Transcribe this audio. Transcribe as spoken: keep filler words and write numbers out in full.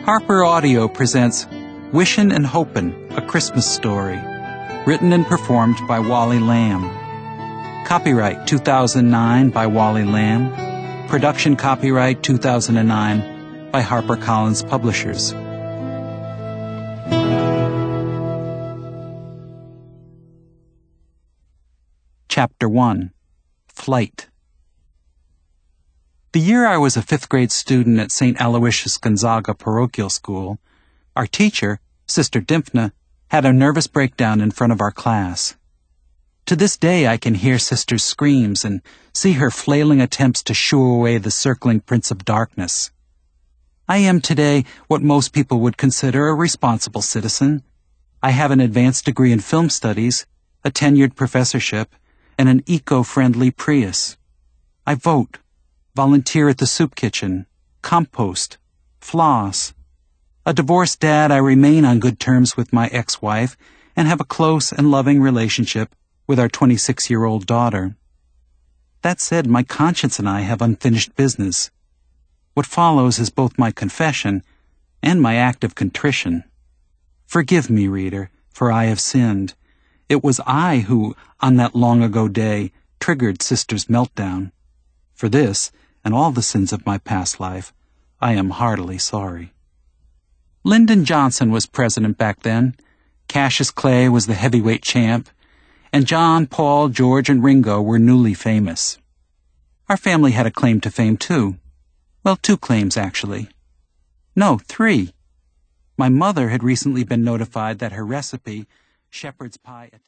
Harper Audio presents Wishin' and Hopin', A Christmas Story, written and performed by Wally Lamb. Copyright two thousand nine by Wally Lamb. Production copyright two thousand nine by HarperCollins Publishers. Chapter one. Flight. The year I was a fifth grade student at Saint Aloysius Gonzaga Parochial School, our teacher, Sister Dimphna, had a nervous breakdown in front of our class. To this day I can hear Sister's screams and see her flailing attempts to shoo away the circling Prince of Darkness. I am today what most people would consider a responsible citizen. I have an advanced degree in film studies, a tenured professorship, and an eco-friendly Prius. I vote, volunteer at the soup kitchen, compost, floss. A divorced dad, I remain on good terms with my ex-wife and have a close and loving relationship with our twenty-six-year-old daughter. That said, my conscience and I have unfinished business. What follows is both my confession and my act of contrition. Forgive me, reader, for I have sinned. It was I who, on that long-ago day, triggered Sister's meltdown. For this, and all the sins of my past life, I am heartily sorry. Lyndon Johnson was president back then, Cassius Clay was the heavyweight champ, and John, Paul, George, and Ringo were newly famous. Our family had a claim to fame, too. Well, two claims, actually. No, three. My mother had recently been notified that her recipe, shepherd's pie...